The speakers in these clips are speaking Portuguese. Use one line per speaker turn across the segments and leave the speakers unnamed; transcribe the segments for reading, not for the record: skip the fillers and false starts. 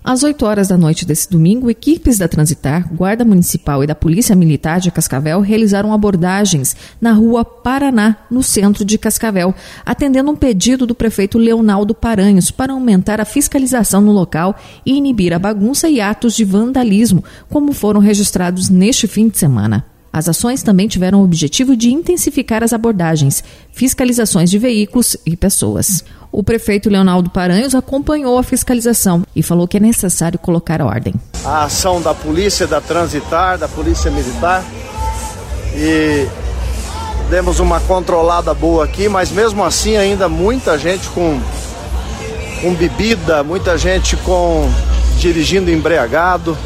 Às 8 horas da noite desse domingo, equipes da Transitar, Guarda Municipal e da Polícia Militar de Cascavel realizaram abordagens na rua Paraná, no centro de Cascavel, atendendo um pedido do prefeito Leonaldo Paranhos para aumentar a fiscalização no local e inibir a bagunça e atos de vandalismo, como foram registrados neste fim de semana. As ações também tiveram o objetivo de intensificar as abordagens, fiscalizações de veículos e pessoas. O prefeito Leonaldo Paranhos acompanhou a fiscalização e falou que é necessário colocar ordem.
A ação da polícia, da Transitar, da polícia militar, e demos uma controlada boa aqui, mas mesmo assim ainda muita gente com bebida, muita gente dirigindo embriagado.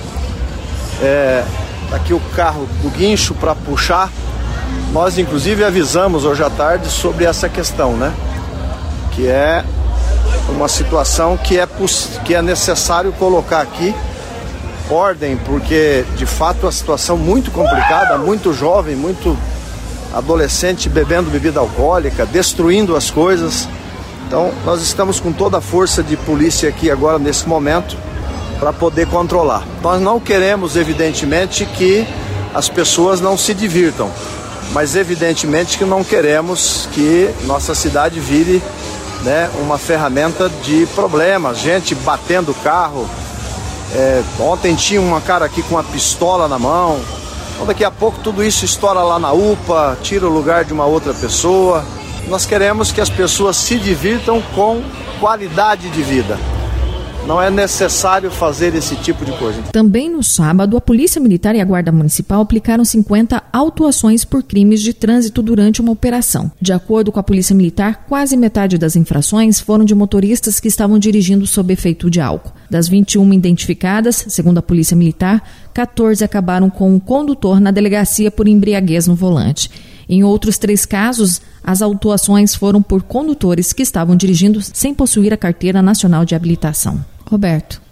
Aqui o carro do guincho para puxar. Nós inclusive avisamos hoje à tarde sobre essa questão, né? Que é uma situação que é necessário colocar aqui ordem, porque de fato é uma situação muito complicada, muito jovem, muito adolescente bebendo bebida alcoólica, destruindo as coisas. Então nós estamos com toda a força de polícia aqui agora nesse momento para poder controlar. Nós não queremos, evidentemente, que as pessoas não se divirtam, mas evidentemente que não queremos que nossa cidade vire, né, uma ferramenta de problemas, gente batendo o carro. Ontem tinha uma cara aqui com uma pistola na mão. Então daqui a pouco tudo isso estoura lá na UPA, tira o lugar de uma outra pessoa. Nós queremos que as pessoas se divirtam com qualidade de vida. Não é necessário fazer esse tipo de coisa.
Também no sábado, a Polícia Militar e a Guarda Municipal aplicaram 50 autuações por crimes de trânsito durante uma operação. De acordo com a Polícia Militar, quase metade das infrações foram de motoristas que estavam dirigindo sob efeito de álcool. Das 21 identificadas, segundo a Polícia Militar, 14 acabaram com o condutor na delegacia por embriaguez no volante. Em outros 3 casos, as autuações foram por condutores que estavam dirigindo sem possuir a Carteira Nacional de Habilitação. Roberto.